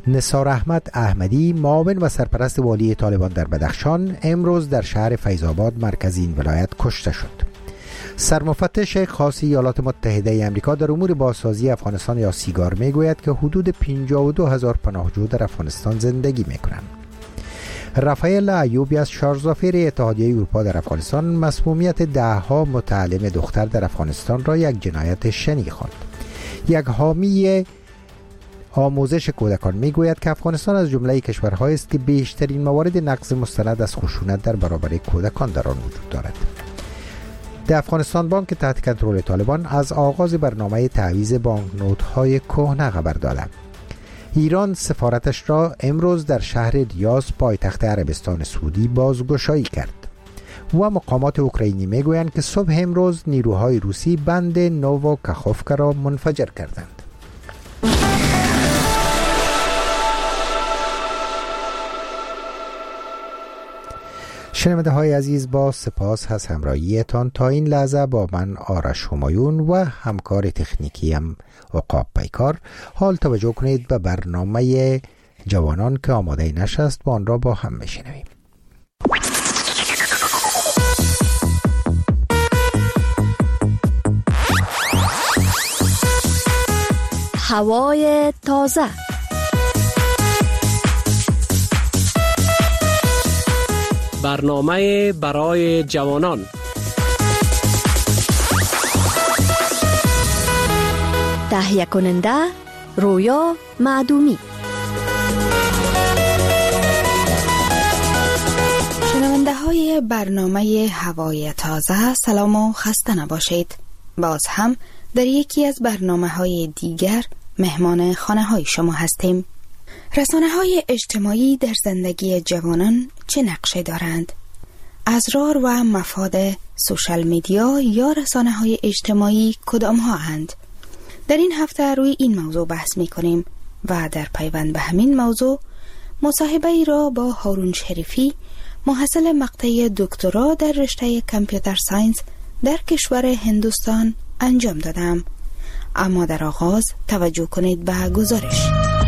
نثار احمد احمدی، معاون و سرپرست والی طالبان در بدخشان، امروز در شهر فیض آباد مرکز این ولایت کشته شد. سرمفتش خاص ایالات متحده آمریکا در امور بازسازی افغانستان یا سیگار میگوید که حدود 52,000 پناهجو در افغانستان زندگی میکنند. رافائل ایوبی از شارژسفیر اتحادیه اروپا در افغانستان مسمومیت دهها متعلم دختر در افغانستان را یک جنایت شنیع خواند. یک حامی آموزش کودکان میگوید که افغانستان از جمله کشورهایی است که بیشترین موارد نقض مستند از خشونت در برابر کودکان در آن وجود دارد. در افغانستان بانک تحت کنترل طالبان از آغاز برنامه تعویض بانکنوت‌های کهنه خبر داده. ایران سفارتش را امروز در شهر ریاض پایتخت عربستان سعودی بازگشایی کرد و مقامات اوکراینی میگویند که صبح امروز نیروهای روسی بند نووکاخوفکا را منفجر کردند. شنونده های عزیز، با سپاس از همراهیتان تا این لحظه با من آرش همایون و همکار تکنیکیم عقاب پیکار. حال توجه کنید به برنامه جوانان که آماده نشست و آن را با هم میشنویم. هوای تازه، برنامه برای جوانان. تهیه کننده رویا معدومی. شنونده های برنامه هوای تازه، سلام و خسته نباشید. باز هم در یکی از برنامه های دیگر مهمان خانه های شما هستیم. رسانه های اجتماعی در زندگی جوانان چه نقشه دارند؟ اسرار و مفاد سوشال میدیا یا رسانه های اجتماعی کدام ها اند؟ در این هفته روی این موضوع بحث می کنیم و در پیوند به همین موضوع مصاحبه ای را با هارون شریفی، محصل مقطع دکترا در رشته کامپیوتر ساینس در کشور هندوستان انجام دادم. اما در آغاز توجه کنید به گزارش.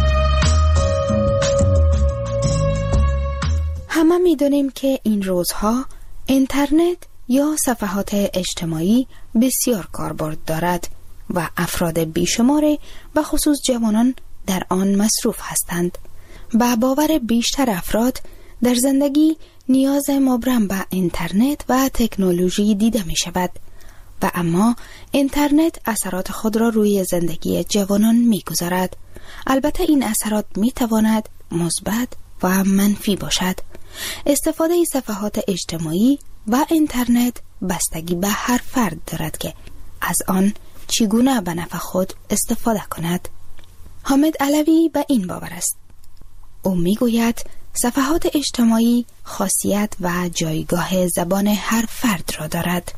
همه می دانیم که این روزها اینترنت یا صفحات اجتماعی بسیار کاربرد دارد و افراد بیشماری به خصوص جوانان در آن مصروف هستند. به باور بیشتر افراد در زندگی نیاز مبرم به اینترنت و تکنولوژی دیده می شود و اما اینترنت اثرات خود را روی زندگی جوانان می گذارد. البته این اثرات می تواند مثبت و منفی باشد. استفاده صفحات اجتماعی و اینترنت بستگی به هر فرد دارد که از آن چگونه به نفع خود استفاده کند. حامد علوی به این باور است. او میگوید صفحات اجتماعی خاصیت و جایگاه زبان هر فرد را دارد.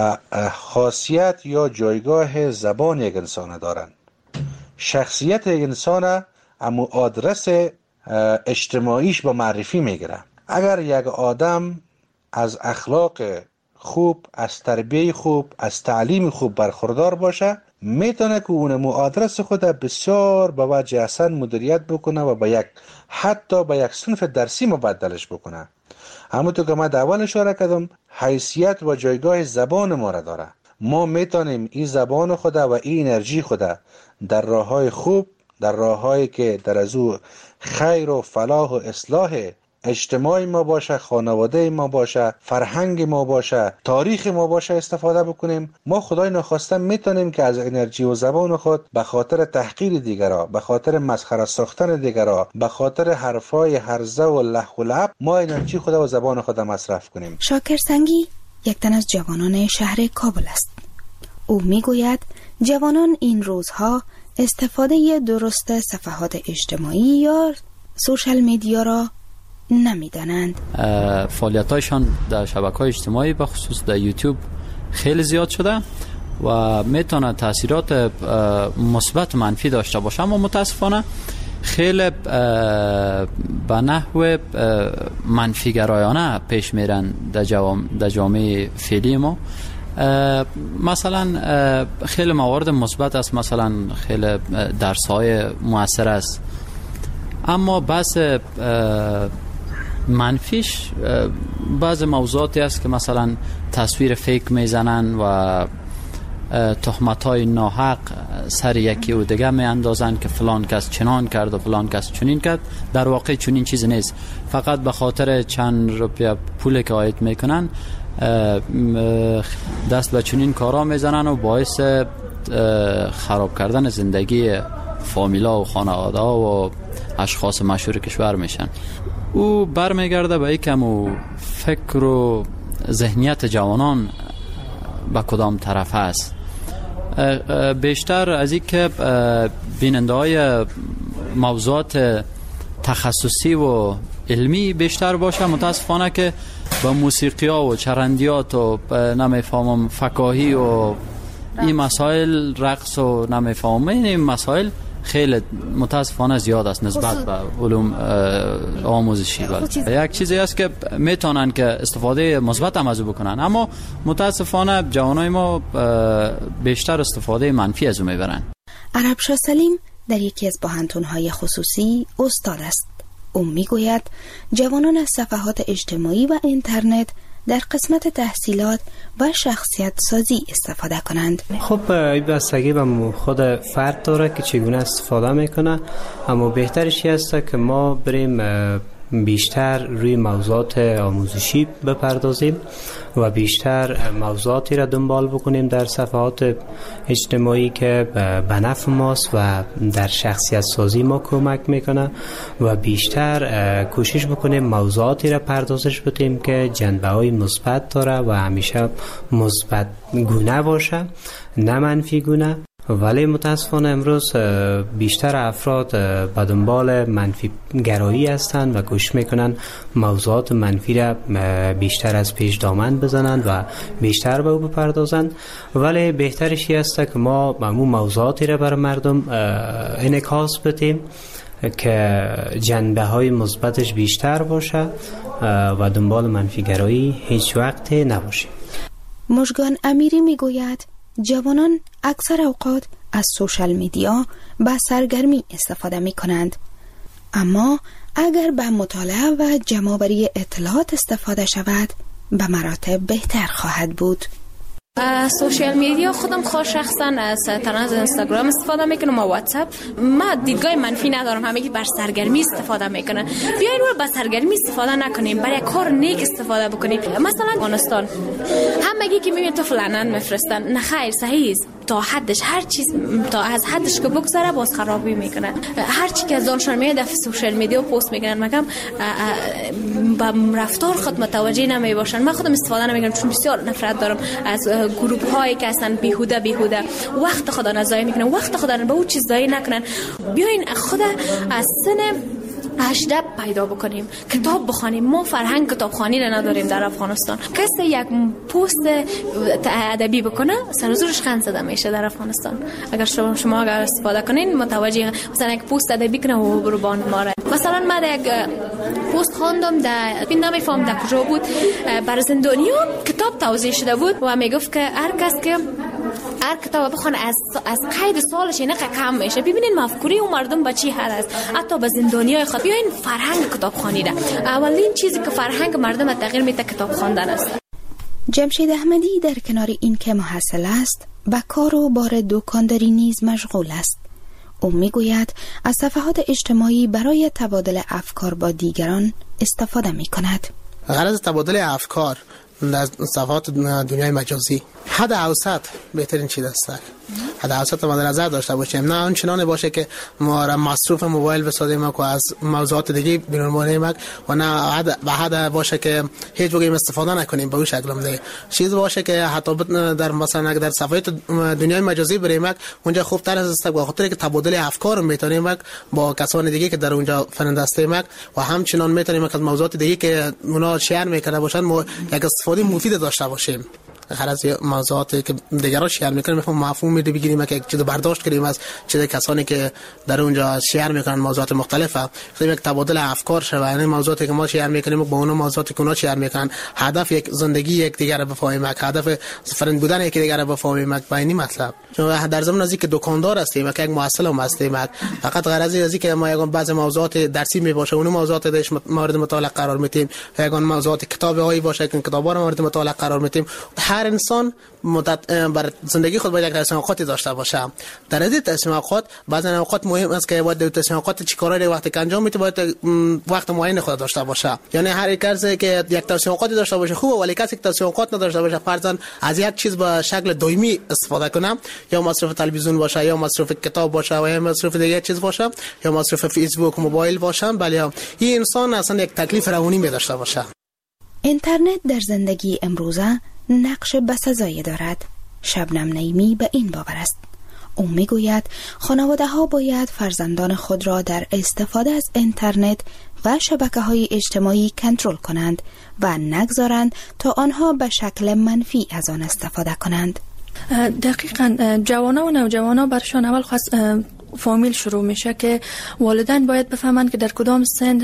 خاصیت یا جایگاه زبان یک انسان دارند. شخصیت یک انسان اما آدرس اجتماعیش با معرفی میگیره. اگر یک آدم از اخلاق خوب، از تربیه خوب، از تعلیم خوب برخوردار باشه، میتونه که اون آدرس خود بسیار به وجه احسن مدیریت بکنه و حتی به یک صنف درسی مبدلش بکنه. همونطور که من در اول اشاره کردم، حیثیت و جایگاه زبان ما را داره. ما میتونیم این زبان خود و این انرژی خود در راههای خوب، در راههایی که در از او خیر و فلاح و اصلاح اجتماعی ما باشه، خانواده ما باشه، فرهنگ ما باشه، تاریخ ما باشه استفاده بکنیم. ما خدای نخواسته میتونیم که از انرژی و زبان خود به خاطر تحقیر دیگرها، به خاطر مسخره ساختن دیگرها، به خاطر حرفای هرزه و لح و لعب ما انرژی خود و زبان خود مصرف کنیم. شاکر سنگی یک تن از جوانان شهر کابل است. او میگوید جوانان این روزها استفاده درست صفحات اجتماعی یا سوشال میدیا را نمیدانند. فعالیتایشان در شبکه‌های اجتماعی به خصوص در یوتیوب خیلی زیاد شده و میتونه تاثیرات مثبت منفی داشته باشه، اما متاسفانه خیلی به نحو منفی گرایانه پیش میرن در جامعه فعلی ما. مثلا خیلی موارد مثبت است، مثلا خیلی درس‌های مؤثر است اما بس منفیش بعض موضوعاتی است که مثلا تصویر فیک میزنن و تهمت‌های ناحق سر یکی و دیگه می اندازن که فلان کس چنان کرد و فلان کس چنین کرد. در واقع چنین چیز نیست، فقط به خاطر چند روپیه پولی که عاید میکنن دست به چنین کارا میزنن و باعث خراب کردن زندگی فامیلا و خانواده و اشخاص مشهور کشور میشن. او برمیگرده به یکم و فکر و ذهنیت جوانان به کدام طرف است. بیشتر از این که بیننده های موضوعات تخصصی و علمی بیشتر باشه، متاسفانه که با موسیقی ها و چرندیات و نمیفهمم فکاهی و این مسائل، رقص و نمیفهمم این مسائل خیلی متاسفانه زیاد است نسبت به علوم آموزشی. یک چیزی است که میتونن که استفاده مثبت هم از او بکنن، اما متاسفانه جوانای ما بیشتر استفاده منفی از او میبرن. عربشاه سلیم در یکی از بحانتون‌های خصوصی استاد است. او میگوید جوانان از صفحات اجتماعی و اینترنت در قسمت تحصیلات و شخصیت سازی استفاده کنند. خب این بستگی به خود فرد داره که چگونه استفاده میکنه، اما بهترش است که ما بریم بیشتر روی موضوعات آموزشی بپردازیم و بیشتر موضوعاتی را دنبال بکنیم در صفحات اجتماعی که به نفع ماست و در شخصیت سازی ما کمک میکنه و بیشتر کوشش بکنیم موضوعاتی را پردازش بدیم که جنبه های مثبت داره و همیشه مثبت گونه باشه، نه منفی گونه. ولی متاسفانه امروز بیشتر افراد به دنبال منفی گرایی هستند و کوشش میکنن موضوعات منفی را بیشتر از پیش دامن بزنند و بیشتر به او بپردازند. ولی بهترش است که ما همون موضوعاتی را بر مردم انعکاس بدیم که جنبه های مثبتش بیشتر باشه و دنبال منفی گرایی هیچ وقت نباشیم. مژگان امیری میگوید جوانان اکثر اوقات از سوشال میدیا به سرگرمی استفاده می کنند، اما اگر به مطالعه و جمع‌آوری اطلاعات استفاده شود به مراتب بهتر خواهد بود. سوشال میدیا خودم خود شخصا از اینستاگرام استفاده میکنم و واتساپ. ما دیدگاه منفی ندارم، همه که بر سرگرمی استفاده میکنن. بیاین رو بر سرگرمی استفاده نکنیم، برای کار نیک استفاده بکنیم. مثلا افغانستان همگی که میبینید تو فلانن میفرستن، نه خیر، صحیح است تا حدش، هر چیز تا از حدش که بگذره باز خرابی میکنن. هر چی که از دانشان میاد در سوشال میدیا پست میکنن، مگم با رفتار خود متوجه نمیباشن. من خودم استفاده نمیکنم چون بسیار نفرت دارم از گروپ هایی که اصلا بیهوده وقت خدا نزایی میکنن، وقت خدا به اون چیز ضایع نکنن. بیاین خود از سن 18 پیدا بکنیم، کتاب بخونیم. ما فرهنگ کتابخوانی را نداریم در افغانستان. کسی یک پست ادبی بکنه سر و زورش خند زده میشه در افغانستان. اگر شما اگر استفاده کنین متوجه، مثلا یک پست ادبی کنه و برو باند ماره. مثلا من یک پست خواندم در نمیفهم در کجا بود، بر زندانیان کتاب توضیح شده بود و میگفت که هر کس که هر کتاب بخونه از قید سالش اینه کم میشه. ببینین مفکوری اون مردم به چی حد است، حتی به زندانیای خود. بیاین فرهنگ کتابخوانی ده. اولین چیزی که فرهنگ مردم تغییر میده کتاب خواندن است. جمشید احمدی در کنار این که محصل است، به کار و بار دکانداری نیز مشغول است. او میگوید از صفحات اجتماعی برای تبادل افکار با دیگران استفاده میکند. غرض تبادل افکار در صفحات دنیای مجازی حد اوسط بهترین چیز است. حد اوسط ما در نظر داشته باشیم، نه آنچنان باشه که ما را مصروف موبایل بسازیم و از موضوعات دیگه بیرون بانیم و نه به حد باشه که هیچ وقت استفاده نکنیم. به اون شکل هم چیز باشه که حتی در مثلا در صفحات دنیای مجازی بریم اونجا خوب تر است، به خاطر که تبادل افکار میتونیم با کسان دیگه که در اونجا فرندسته و همچنان میتونیم از موضوعات دیگه که اونا شیر میکنه باشن ما یک استفاده مفید داشته باشیم. غرض موضوعاتی که دیگران شیر میکنن میخوام مفهوم میده بگیریم که یک چیز برداشت کنیم از چیز کسانی که در اونجا شیر میکنن موضوعات مختلفه، یک تبادل افکار شوه. یعنی موضوعاتی که ما شیر میکنیم با اون موضوعاتی که اونا شیر میکنن، هدف یک زندگی یک دیگر رو بفهمیم، هدف فرند بودن یک دیگر رو بفهمیم. با این مطلب چون در زمان ازی که دکاندار هستیم که یک محصل هم هستیم، فقط غرض ازی که ما یگان بعضی موضوعات درسی میباشه اون موضوعات درش مورد مطالعه قرار میدیم، یگان موضوعات کتابی هایی باشه که کتابا رو مورد مطالعه قرار میدیم. هر انسان بر زندگی خود باید یک تصمیم خودی داشته باشه. در این تصمیم خود بعضی اوقات مهم است که باید تصمیم خود چی کارایی وقتی که انجام میده باید وقت معین خود داشته باشه. یعنی هر کسی که یک تصمیم خودی داشته باشه خوبه، ولی کسی که تصمیم خود نداشته باشه فرضاً از یک چیز به شکل دائمی استفاده کنه، یا مصرف تلویزیون باشه یا مصرف کتاب باشه و یا مصرف دیگه چیز باشه یا مصرف فیسبوک موبایل باشه، بله این انسان اصلا یک تکلیف روانی می داشته باشه. اینترنت در زندگی امروزه نقش بسزایی دارد. شبنم نعیمی به این باور است. او میگوید خانواده ها باید فرزندان خود را در استفاده از اینترنت و شبکه‌های اجتماعی کنترل کنند و نگذارند تا آنها به شکل منفی از آن استفاده کنند. دقیقاً جوانان و نوجوانان برشان اول فامیل شروع میشه که والدین باید بفهمند که در کدام سن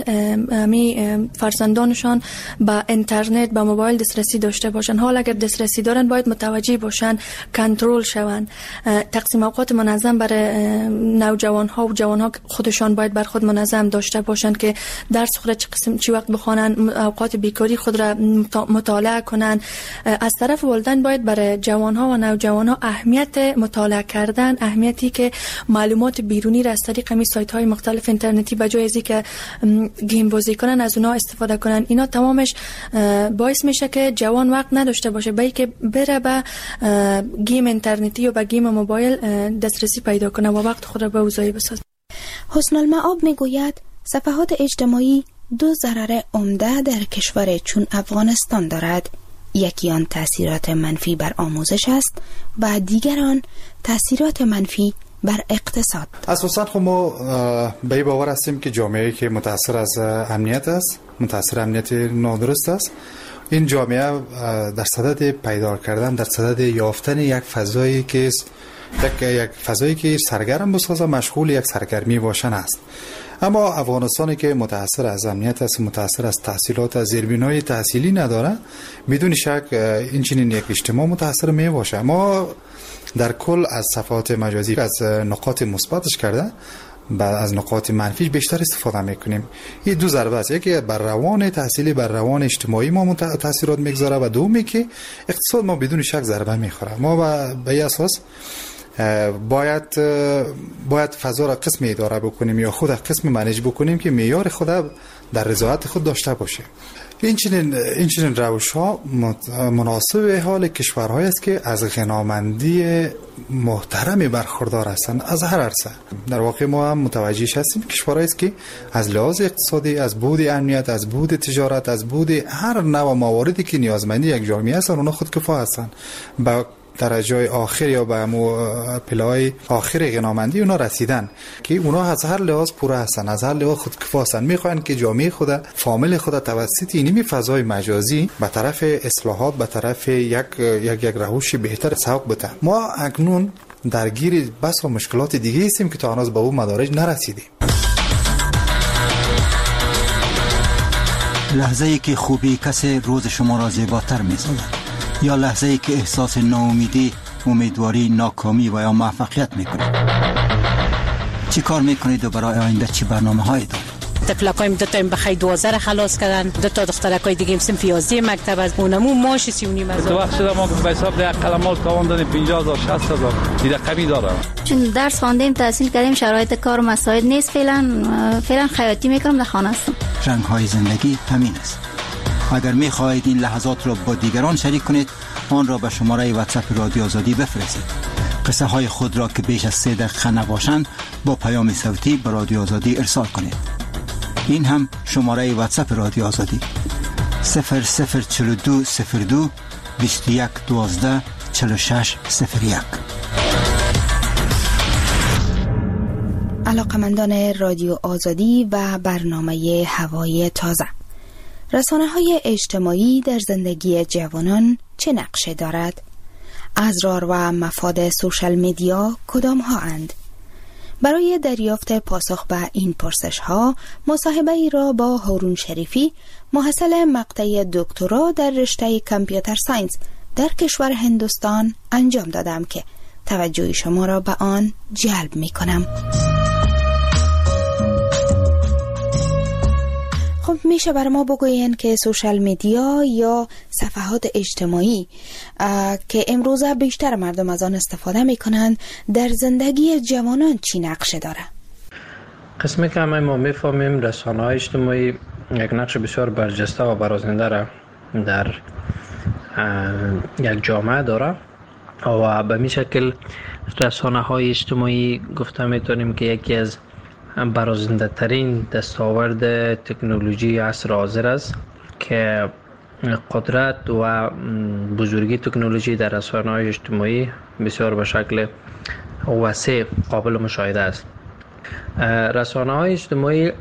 فرزندانشان با اینترنت با موبایل دسترسی داشته باشن. حال اگر دسترسی دارن باید متوجه باشن، کنترل شون. تقسیم اوقات منظم برای نوجوان ها و جوان ها خودشان باید بر خود منظم داشته باشند که درس خود چی وقت بخوانن، اوقات بیکاری خود را مطالعه کنن. از طرف والدین باید برای جوان ها و نوجوان ها اهمیت مطالعه کردن، اهمیتی که معلومات بیرونی را از طریق همین سایت های مختلف اینترنتی به جای ازی که گیم بازی کنن از اونها استفاده کنن، اینا تمامش باعث میشه که جوان وقت نداشته باشه بلکه بره به گیم اینترنتی و به گیم موبایل دسترسی پیدا کنه و وقت خود را به اوضاعی بسازه. حسن المعاب میگوید صفحات اجتماعی دو ضرر عمده در کشور چون افغانستان دارد. یکی آن تاثیرات منفی بر آموزش است و دیگر آن تاثیرات منفی بر اقتصاد. اساساً خب ما به این باور هستیم که جامعه‌ای که متأثر از امنیت است، متأثر امنیت نادرست است، این جامعه در صدد پیدا کردن، در صدد یافتن یک فضایی که یک فضایی که سرگرم بسازه، مشغول یک سرگرمی باشن است. اما افغانستانی که متأثر از امنیت است، متأثر از تحصیلات، از زیربنای تحصیلی نداره، بدون شک این چنین یک اجتماع متأثر می باشه. ما در کل از صفحات مجازی از نقاط مثبتش کرده بعد از نقاط منفیش بیشتر استفاده میکنیم. این دو ضربه است، یکی بر روان تحصیلی، بر روان اجتماعی ما تاثیرات میگذاره و دومی که اقتصاد ما بدون شک ضربه میخوره. ما به این اساس باید فضا را قسم اداره بکنیم یا خود قسم منیج بکنیم که معیار خود در رضایت خود داشته باشه. این چنین روش ها مناسب حال کشورهایی است که از غنامندی محترمی برخوردار هستند از هر عرصه. در واقع ما هم متوجه هستیم کشورهایی است که از لحاظ اقتصادی، از بود امنیت، از بود تجارت، از بود هر نوع مواردی که نیازمندی یک جامعه هستند اونا خودکفا هستند. با درجه آخر یا به پلای آخر غنامندی اونا رسیدن که اونا از هر لحاظ پوره هستن، از هر لحاظ خودکفا هستن. میخوان که جامعه خود، فامیل خود توسط اینمی فضای مجازی به طرف اصلاحات، به طرف یک روش بهتر سوق بده. ما اکنون درگیر بس و مشکلات دیگه هستیم که تا هنوز به اون مدارج نرسیدیم. لحظه‌ای که خوبی کسی روز شما را زیباتر می‌سازد، یا لحظه‌ای که احساس ناامیدی، امیدواری، ناکامی و یا موفقیت میکنید. چی کار میکنید و برای آینده چی برنامه‌هایی دارید؟ تفلقایم دو تا بخای 12 خلاص کردن، دو تا دخترکای دیگه صنف 11 مکتب از اونمو ماش 39,000. تو وقت شده ما به حساب ده کلمات کاوندن 50,000 60,000 دیگه کمی داره. چون درس خواندیم، تحصیل کردیم، شرایط کار مساعد نیست. فعلا خیاطی میکنم، در خانه هستم. رنگ‌های زندگی همین است. اگر می‌خواهید این لحظات را با دیگران شریک کنید، آن را به شماره واتساپ رادیو آزادی بفرستید. قصه های خود را که بیش از 3 دقیقه نباشند با پیام صوتی به رادیو آزادی ارسال کنید. این هم شماره واتساپ رادیو آزادی 0042 02 21 12 46 01. علاقمندان رادیو آزادی و برنامه هوای تازه، رسانه‌های اجتماعی در زندگی جوانان چه نقشه دارد؟ اضرار و مفاد سوشال میدیا کدام ها اند؟ برای دریافت پاسخ به این پرسش ها مصاحبه ای را با هارون شریفی محصل مقطع دکترا در رشته کامپیوتر ساینس در کشور هندوستان انجام دادم که توجه شما را به آن جلب می کنم. خب میشه بر ما بگوین که سوشال میدیا یا صفحات اجتماعی که امروزه بیشتر مردم از آن استفاده میکنند در زندگی جوانان چی نقشه داره؟ قسمی که همه ما میفهمیم رسانه‌های اجتماعی یک نقش بسیار برجسته و برازنده را در یک جامعه داره و به می شکل رسانه‌های اجتماعی گفته میتونیم که یکی از برازنده ترین دستاورد تکنولوژی عصر حاضر است که قدرت و بزرگی تکنولوژی در رسانه‌های اجتماعی بسیار به شکل وسیع قابل مشاهده است. رسانه‌های اجتماعی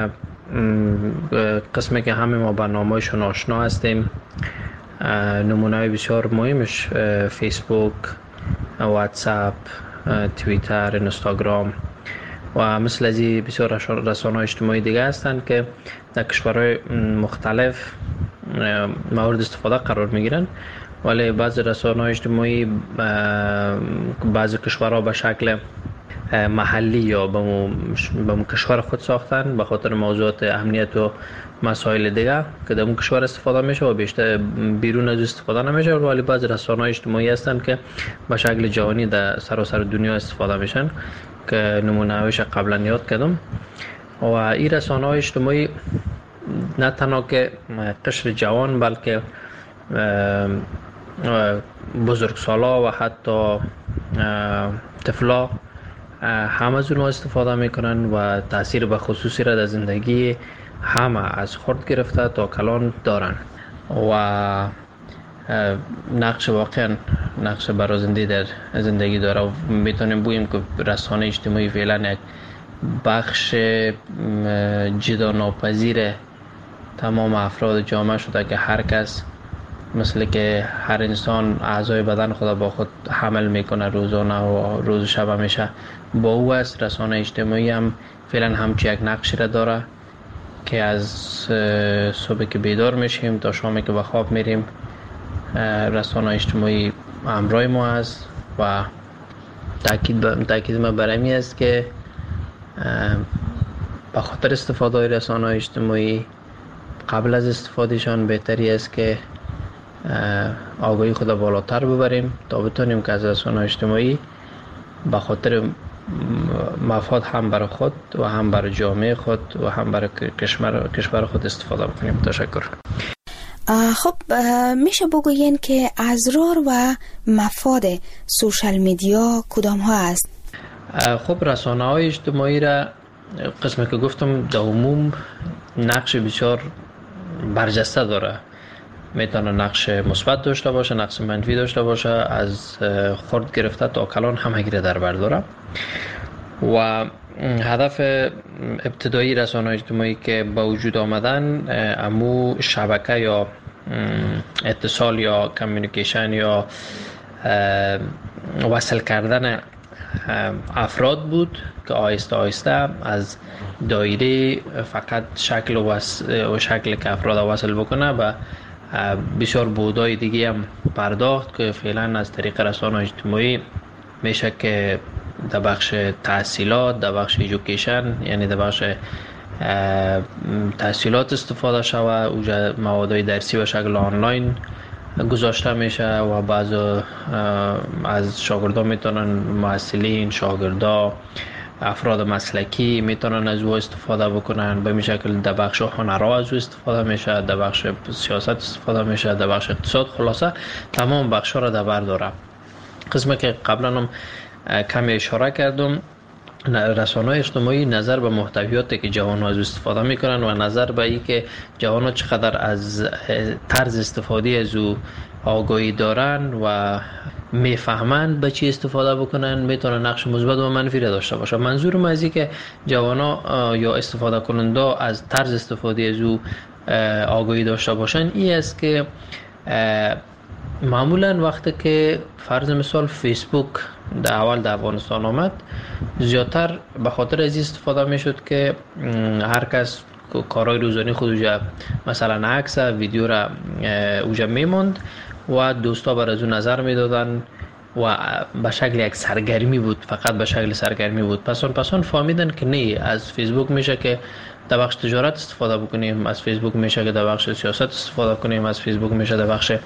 قسمی که همه ما با نامه‌شون آشنا هستیم، نمونه‌های بسیار مهمش فیسبوک، واتساپ، توییتر، اینستاگرام و مثل از این بسیار رسانه‌های اجتماعی دیگه هستند که در کشورهای مختلف مورد استفاده قرار میگیرن، ولی بعضی رسانه‌های اجتماعی بعضی کشورها به شکل محلی یا به کشور خود ساختن به خاطر موضوعات امنیت و مسائل دیگه که در اون کشور استفاده میشه و بیشتر بیرون از استفاده نمیشه، ولی بعضی رسانه‌های اجتماعی هستند که به شکل جهانی در سراسر دنیا استفاده میشن که نمونه‌هایش قبلا یاد کردم. و این رسانه‌های اجتماعی نه تنها که قشر جوان بلکه بزرگسالا و حتی طفلا هم از اونها استفاده میکنن و تاثیر به خصوصی را در زندگی همه از خرد گرفته تا کلان دارن و نقش واقعا نقش برازنده در زندگی داره و میتونیم بگیم که رسانه اجتماعی فعلا یک بخش جدا ناپذیر تمام افراد جامعه شده که هر کس مثل که هر انسان اعضای بدن خود با خود حمل میکنه روزانه و روز و شب همیشه با او است. رسانه اجتماعی هم فعلا همچی یک نقشی را داره که از صبح که بیدار میشیم تا شامی که به خواب میریم رسانه اجتماعی همراه ما است و تاکید ما بر این است که به خاطر استفاده رسانه اجتماعی قبل از استفادهشان بهتری است که آگاهی خود بالاتر ببریم تا بتونیم که از رسانه اجتماعی به خاطر مفاد هم برای خود و هم برای جامعه خود و هم برای کشور خود استفاده بکنیم. تشکر. خب میشه بگوین که اضرار و مفاد سوشال میدیا کدام ها است؟ خب رسانه های اجتماعی را قسمی که گفتم در عموم نقش بسیار برجسته داره. میتونه نقش مثبت داشته باشه، نقش منفی داشته باشه، از خرد گرفته تا کلان همگی را در بر داره و هدف ابتدایی رسانه‌های اجتماعی که با وجود آمدن امو شبکه یا اتصال یا کمیونیکیشن یا وصل کردن افراد بود که آهسته آهسته از دایره فقط شکل و شکل که افراد وصل بکنه و بسیار بودای دیگه هم پرداخت که فعلا از طریق رسانه‌های اجتماعی میشه که در بخش تحصیلات، در بخش ایژوکیشن یعنی در بخش تحصیلات استفاده شوه، اوجا موادهای درسی به شکل آنلاین گذاشته میشه و بعض از شاگردان میتونن محصلین، شاگردا، افراد مسلکی میتونن از او استفاده بکنن. به این شکل در بخش هنرها از او استفاده میشه، در بخش سیاست استفاده میشه، در بخش اقتصاد، خلاصه تمام بخش ها را در بر داره. قسمی که قبلا هم کمی اشاره کردم، رسانه‌های اجتماعی نظر به محتویاتی که جوان‌ها از استفاده میکنن و نظر به این که جوان‌ها چقدر از طرز استفاده از او آگاهی دارن و میفهمند به چی استفاده بکنن میتونه نقش مثبت و منفی را داشته باشه. منظورم از این که جوان‌ها یا استفاده کننده از طرز استفاده از او آگاهی داشته باشن این است که معمولا وقتی که فرض مثال فیسبوک در اول در افغانستان آمد زیادتر به خاطر از استفاده میشد که هر کس کارهای روزانه خود اوجا مثلا عکس ویدیو را اوجا میموند و دوستا بر از اون نظر میدادن و به شکل یک سرگرمی بود، فقط به شکل سرگرمی بود. پسان فهمیدن که نه، از فیسبوک میشه که در بخش تجارت استفاده بکنیم، از فیسبوک میشه که در بخش سیاست استفاده کنیم، از فیسبوک میشه در بخش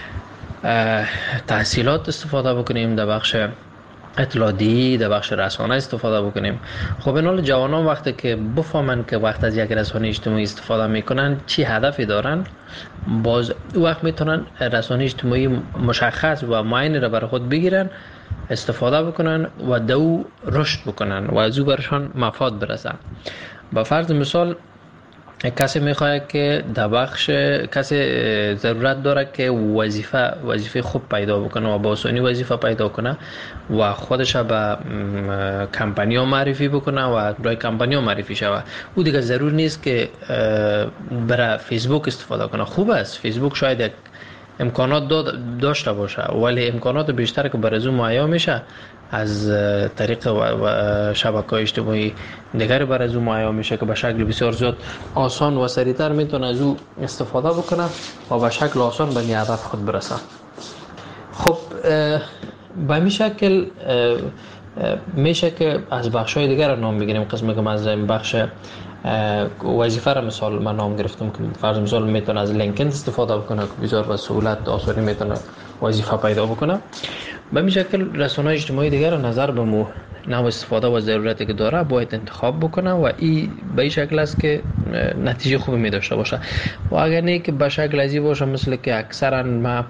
تحصیلات استفاده بکنیم، در بخش اطلاعاتی، در بخش رسانه استفاده بکنیم. خب این حال جوانان وقتی که بفهمن که وقت از یک رسانه اجتماعی استفاده میکنن چی هدفی دارن، باز وقت میتونن رسانه اجتماعی مشخص و معین را برای خود بگیرن، استفاده بکنن و دو رشد بکنن و از او برشان مفاد برسن. با فرض مثال کسی میخواد که در بخش کسی ضرورت داره که وظیفه خوب پیدا بکنه و با آسانی وظیفه پیدا کنه و خودش به کمپانی‌ها معرفی بکنه و برای کمپانی‌ها معرفی شود. او دیگه ضرور نیست که برای فیسبوک استفاده کنه. خوب است فیسبوک شاید یک امکانات داشته باشه، ولی امکانات بیشتر که برای او مهیا میشه از طریق شبکه‌های اجتماعی دیگری برای او مهیا میشه که به شکل بسیار زیاد آسان و سریعتر میتونه از او استفاده بکنه و به شکل آسان به هدف خود برسه. خب به این شکل میشه که از بخش‌های دیگر نام بگیریم. قسمی که از بخش وظیفه را مثال من نام گرفتم که فرض مثال میتونه از لینکدین استفاده بکنه که بسیار به سهولت آسانی میتونه وظیفه پیدا بکنه. به این شکل رسانه‌های اجتماعی دیگر نظر به نوع استفاده و ضرورتی که داره باید انتخاب بکنه و این به این شکل است که نتیجه خوبی می داشته باشه. و اگر نه که به شکل ازی باشه مثل که اکثرا ما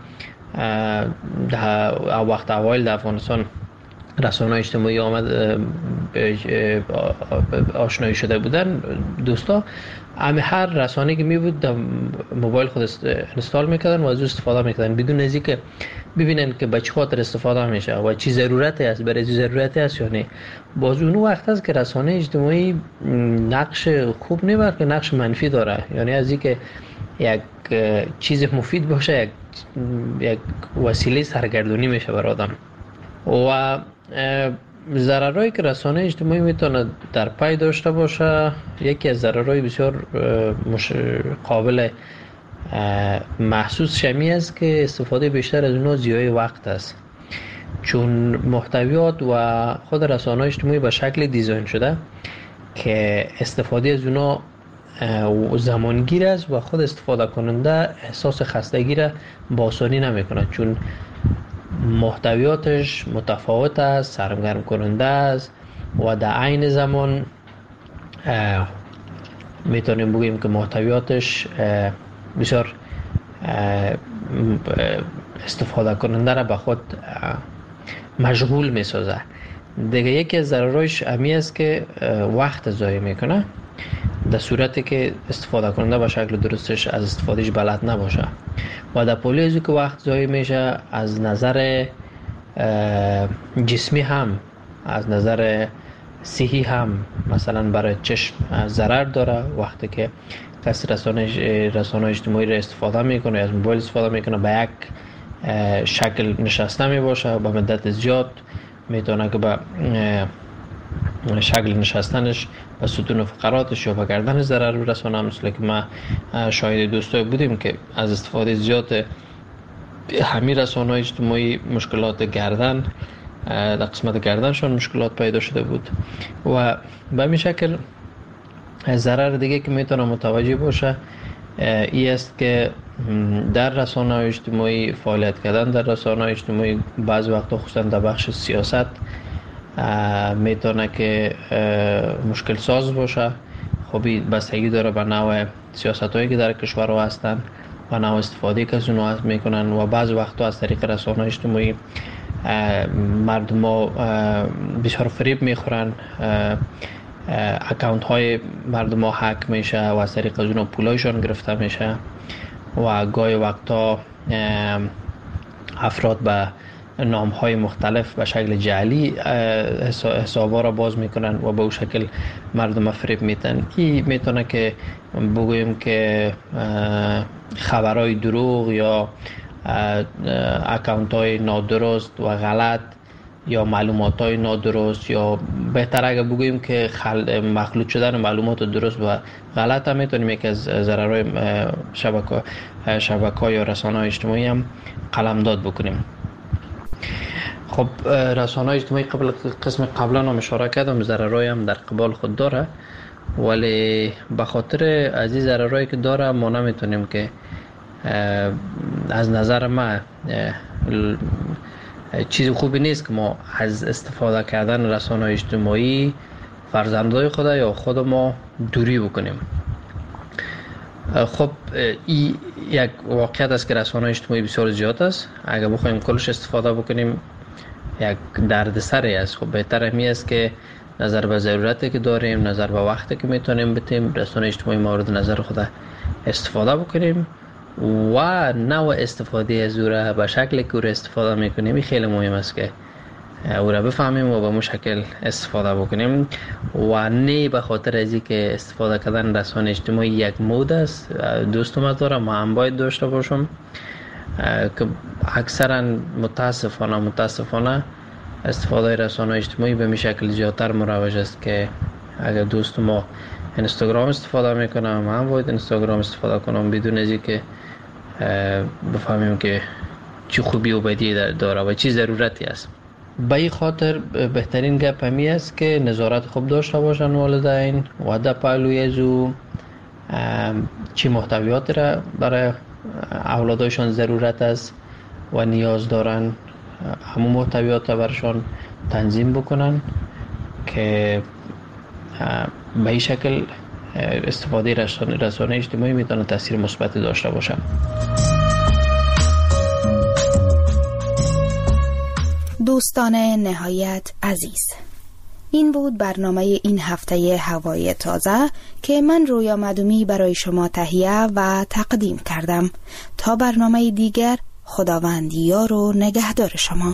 در وقت اوایل در افغانستان رسانه‌های اجتماعی آشنایی شده بودن دوستا، هر رسانه‌ای که می بود در موبایل خود اینستال میکردن و از او استفاده میکردن بدون از اینکه ببینن که به چه خاطر استفاده میشه و چی ضرورتی است، برای چی ضرورتی است یا نه. باز اون وقت است که رسانه اجتماعی نقش خوب نه بلکه نقش منفی داره. یعنی از اینکه یک چیز مفید باشه یک وسیله سرگردانی میشه برای آدم. و ضررهایی که رسانه اجتماعی میتونه در پی داشته باشه، یکی از ضررهای بسیار قابل محسوس شمی است که استفاده بیشتر از اونها ضیاع وقت است، چون محتویات و خود رسانه اجتماعی به شکل دیزاین شده که استفاده از اونها زمانگیر است و خود استفاده کننده احساس خستگی را با آسانی نمیکنه، چون محتویاتش متفاوت است، سرگرم کننده است و در عین زمان میتونیم بگیم که محتویاتش بسیار استفاده کننده را به خود مشغول میسازه. دیگه یکی از ضررهایش امی است که وقت ضایع میکنه در صورتی که استفاده کننده به شکل درستش از استفادهش بلد نباشه و در پولی ازی که وقت ضایع میشه از نظر جسمی هم از نظر صحی هم مثلا برای چشم ضرر داره. وقتی که کسی رسانه اجتماعی را استفاده میکنه، از موبایل استفاده میکنه، به یک شکل نشسته میباشه به مدت زیاد، میتونه که به شکل نشستنش و ستون فقراتش یا به گردنش ضرر برسونه. مثل که ما شاهد دوستای بودیم که از استفاده زیاد همین رسانه‌های اجتماعی مشکلات گردن در قسمت گردنشان مشکلات پیدا شده بود. و به این شکل ضرر دیگه که میتونه متوجه باشه این است که در رسانه‌های اجتماعی فعالیت کردن در رسانه‌های اجتماعی بعض وقتا خصوصا در بخش سیاست میتونه که مشکل ساز باشه. خب بستگی داره به نوع سیاست هایی که در کشور هستن و نوع استفاده که از اونها میکنن و بعض وقتا از طریق رسانه‌های اجتماعی مردم ها بسیار فریب میخورن، اکانت های مردم ها هک میشه و از طریق از اونها پولایشان گرفته میشه و گاهی وقتا افراد به نام های مختلف به شکل جعلی حسابا را باز میکنن و به اون شکل مردم فریب میتن. این میتونه که بگوییم که خبرهای دروغ یا اکانت های نادرست و غلط یا معلومات های نادرست، یا بهتر اگه بگوییم که مخلوط شدن معلومات درست و غلط هم میتونیم یکی از ضررهای شبکه‌های یا رسانه‌های اجتماعی هم قلمداد بکنیم. خب رسانه‌های اجتماعی قبلا هم اشاره کردم ضررهای هم در قبال خود داره، ولی به خاطر از این ضررهایی که داره ما نمیتونیم که از نظر ما چیز خوبی نیست که ما از استفاده کردن رسانه‌های اجتماعی فرزندای خود یا خود ما دوری بکنیم. خب این یک واقعیت است که رسانه‌های اجتماعی بسیار زیاد است. اگر بخوایم کلش استفاده بکنیم یک دردسری است. خب بهتر می است که نظر به ضرورتی که داریم، نظر به وقتی که میتونیم بتیم رسانه‌های اجتماعی مورد نظر خود استفاده بکنیم و نوع استفاده از او را به شکلی که او را استفاده میکنیم این خیلی مهم است که او را بفهمیم و به اون شکل استفاده بکنیم و نه به خاطر از اینکه استفاده کردن رسانه اجتماعی یک مود است. دوستم دارم ما هم باید داشته باشم که اکثرا متاسفانه استفاده رسانه اجتماعی به می شکل زیادتر مروج است که اگر دوست ما اینستاگرام استفاده میکنم من باید اینستاگرام استفاده کنم بدون از اینکه بفهمیم که چی خوبی و بدی داره و چی ضرورتی است. به این خاطر بهترین گپ همی است که نظارت خوب داشته باشن والدین و در پهلوی از او چی محتویات را برای اولادایشان ضرورت است و نیاز دارن همون محتویات را برشان تنظیم بکنن که به این شکل استفاده رسانه اجتماعی میتونه تاثیر مثبتی داشته باشه. دوستان نهایت عزیز، این بود برنامه این هفته هوای تازه که من رویا مدومی برای شما تهیه و تقدیم کردم. تا برنامه دیگر، خداوند یار و نگهدار شما.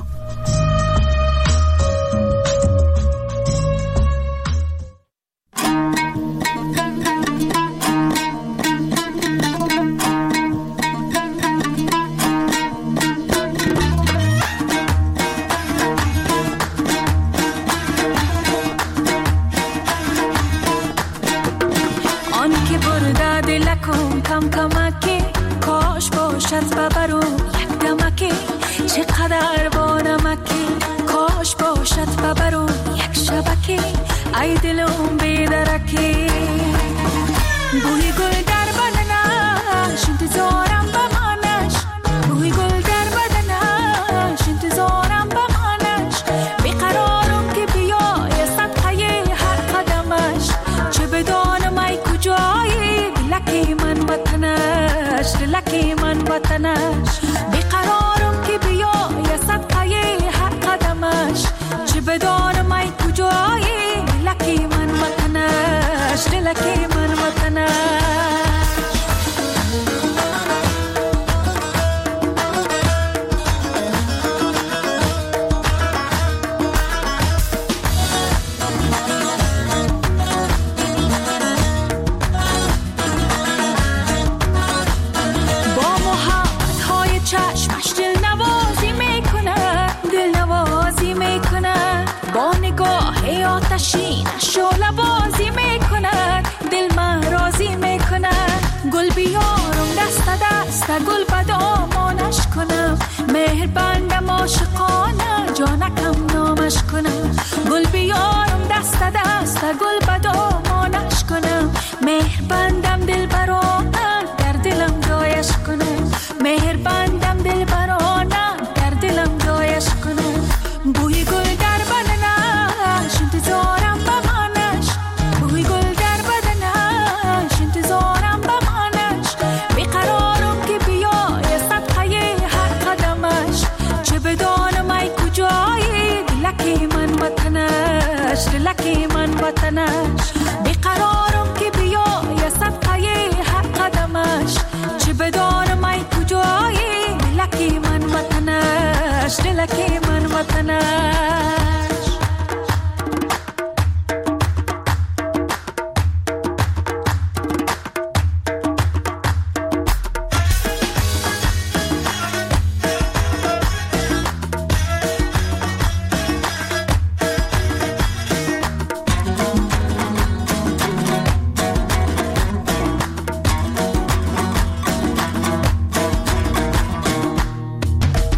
ای دلم بیدرکی بوی گل در بدنش انتظارم بمانش، بوی گل در بدنش انتظارم بمانش، بیقرارم که بیای صدقه هر قدمش، چه بدانم ای کجایی دلکی من وطنش، دلکی من وطنش، بیقرارم که بیای صدقه هر قدمش، چه بدانم ای کجایی دلکی من وطنش، دلکی من وطنش. با محبت های چشمش دل نوازی میکنه، دل نوازی میکنه، با نگاه آتشینش شعله بازی میکنه، دل من راضی میکنه، گل بیارم دست دست گل به دامانش کنم، مهر بندم عاشقانه جانکم نامش کنم، گل بیارم دست دست گل به دامانش کنم، مهر بندم دل برانه در دلم جایش کنم، مهر بندم دل برانه در دلم جایش کنم، بوی گل در بدنش انتظارم بمانش، بوی گل در بدنش انتظارم بمانش، بیقرارم که بیای صدقه هر قدمش، چه بدانم ای کجایی دلکی من وطنش، دلکی من وطنش، بیقرارم که بیای صدقه هر قدمش، چه بدانم ای کجایی دلکی من وطنش، دلکی من وطنش.